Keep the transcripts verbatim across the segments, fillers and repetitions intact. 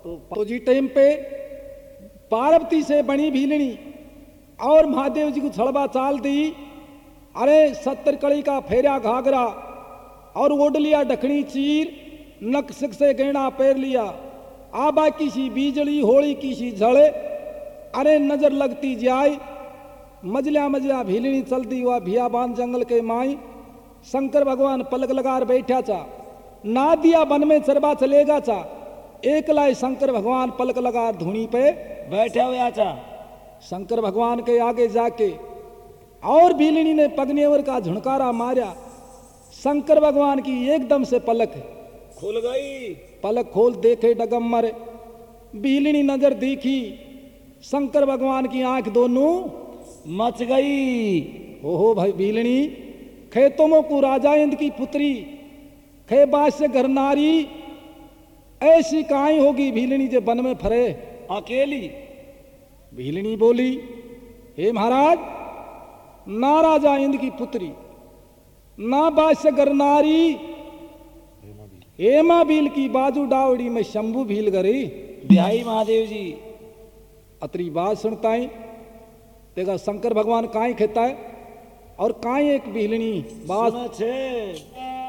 तो, तो जी टाइम पे पार्वती से बनी भीलनी और महादेव जी को छड़वा चाल दी। अरे सत्तर कड़ी का फेरा घाघरा और ओढ़ लिया ढकनी चीर, नक सिक से गहना पैर लिया, आबा की सी बीजली होली की सी झड़े। अरे नजर लगती जाए मजला मजला भीलनी चलती हुआ भियाबान जंगल के माई। शंकर भगवान पलक लगार बैठा चा, ना दिया वन में चरबा चलेगा चा। एक लाए शंकर भगवान पलक लगार धुनी पे बैठे हुए चा। शंकर भगवान के आगे जाके और भीलनी ने पगनेवर का झुनकारा मारा। शंकर भगवान की एकदम से पलक खुल गई। पलक खोल देखे डगम्बर, भीलनी नजर देखी, शंकर भगवान की आंख दोनों मच गई। ओहो भाई भीलनी खेतों को राजा इंद्र की पुत्री, खे बास से घर नारी, ऐसी काई होगी भीलनी जो वन में फरे अकेली। भीलनी बोली, हे महाराज, ना राजा इंद्र की पुत्री, ना बास से घर नारी, हेमा भील की बाजू डावड़ी में शंभू भील गरी। बिहाई महादेव जी अतरी बात सुनता है। देखा शंकर भगवान काई खेता है और काई एक भीलनी बात छे।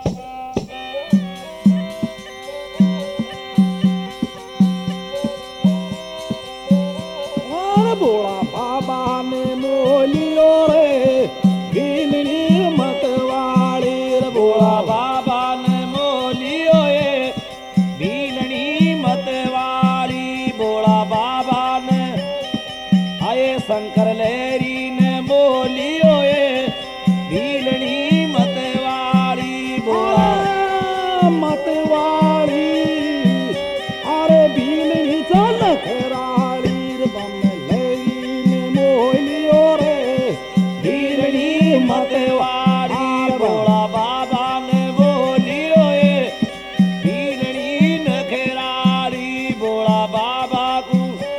बोला बाबा ने मोलियो रे भीलनी मतवाड़ी। बोला बाबा ने मोलियो ये भीलनी मतवाड़ी। बोला बाबा ने आए शंकर लेरी ने मोलियो ये भीलनी मतवाड़ी। बोला मतवाड़ी अरे भीलनी चल खेराड़ी मतवाड़ी। बोला बाबा ने बोलियो ये भीलनी नखेराड़ी। बोला बाबा को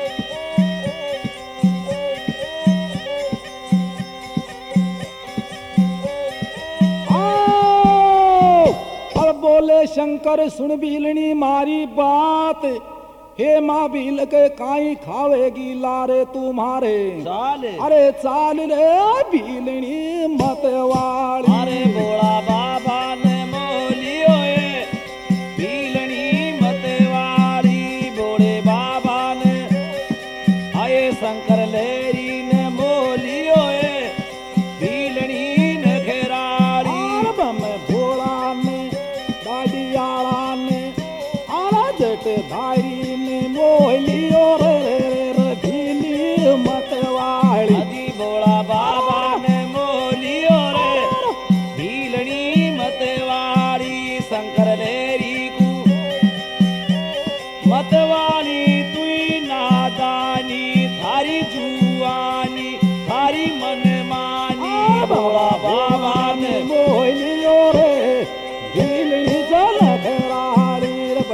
अब बोले शंकर सुन भीलनी मारी बात, हे माँ भील के काई खावेगी लारे तुम्हारे। चाल अरे चाल रे भीलनी मतवाड़ी। अरे बोला बाबा ने मोलियो ये भीलनी मतवाड़ी। बोले बाबा ने आए शंकर लेरी ने मोलियो ये भीलनी नखेराड़ी। में भोला ने दाढ़ियाला ने आला जट धारी मोलियो रे रे भीली मतवाड़ी। अजी बोला बाबा ने मोलियो रे भीलनी मतवाड़ी। शंकर लेरी को मतवाड़ी तुई नादानी, थारी जुआनी थारी मनमानी। बोला बाबा ने मोलियो रे भीलनी चल खेराड़ी।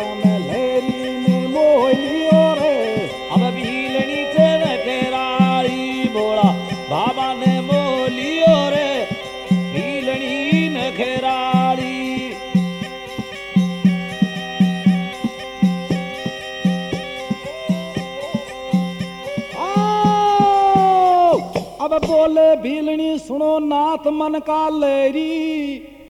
अब भीलनी चल खेराड़ी। बोला बाबा ने मोलियो रे भीलनी नखेराड़ी। अब बोले भीलनी सुनो नाथ मन का लेरी,